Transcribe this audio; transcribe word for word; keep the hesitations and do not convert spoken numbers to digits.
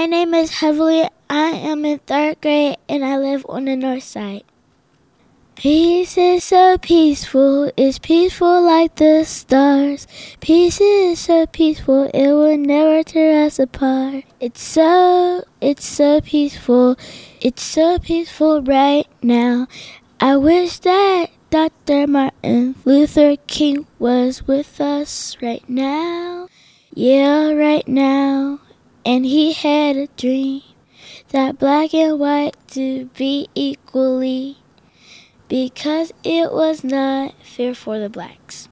My name is Heavenly. I am in third grade and I live on the north side. Peace is so peaceful, it's peaceful like the stars. Peace is so peaceful, it will never tear us apart. It's so, it's so peaceful, it's so peaceful right now. I wish that Doctor Martin Luther King was with us right now. Yeah, right now. And he had a dream that black and white to be equally, because it was not fair for the blacks.